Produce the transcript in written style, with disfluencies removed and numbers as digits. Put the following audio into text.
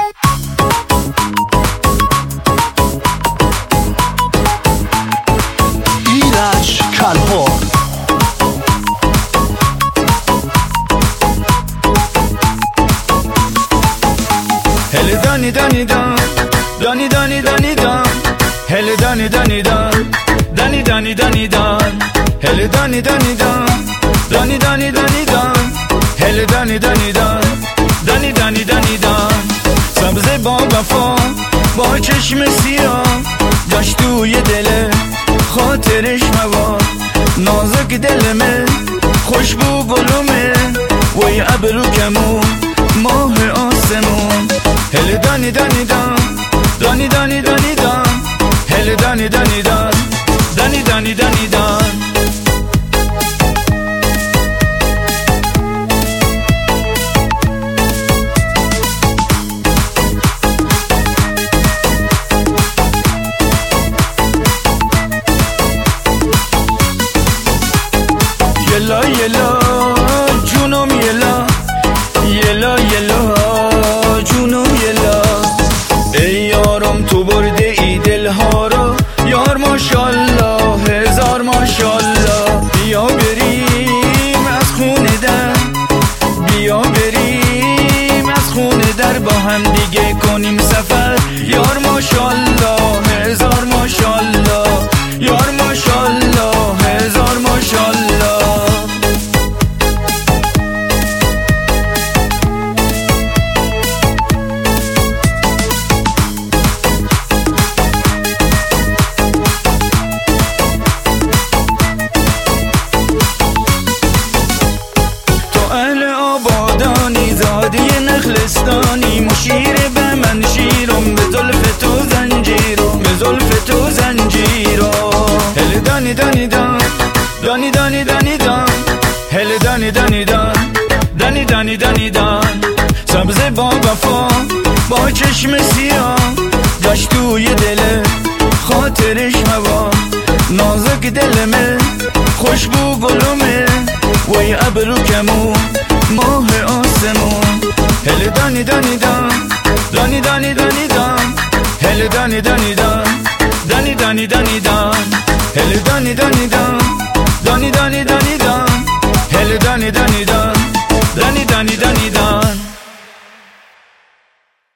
ایرج کلهر هل دانی دانی دان دانی دانی دانی دان هل دانی دانی دان دانی دانی دانی دان هل دانی دانی دان دانی دانی دانی دان هل دانی دانی دان دانی دانی دانی دان سبز با وفا با چشم سیاه داشت توی دل خاطرش مواد نازک دلمه خوشبو گلومه وی ابرو کمون ماه آسمون هل دانی دانی دان دانی دانی دانی دان هل دانی دانی دان دانی دانی دانی دان یلا یلا جونم یلا یلا یلا جونم یلا ای یارم تو برده ای دلها را یار ماشالله هزار ماشالله بیا بریم از خونه در بیا بریم از خونه در با هم دیگه کنیم سفر یار ماشالله هزار ماشالله یار ماشالله هزار ماشالله نخلستانی مشیر به من شیرم به زلف تو زنجیرم به زلف تو زنجیرم هل دانی دانی دان دانی دانی دانی دان هل دانی دانی دان دانی دانی دانی دان سبز با وفا با چشم سیاه داشت توی دل خاطرش هوا نازک دلمه خوشبو گلومه وی ابرو کمون ماه آسمون هل دانی دانی دان دانی دانی دانی دان هل دانی دانی دان دانی دانی دانی دان هل دانی دانی دان دانی دانی دانی دان هل دانی دانی دان دانی دانی دانی دان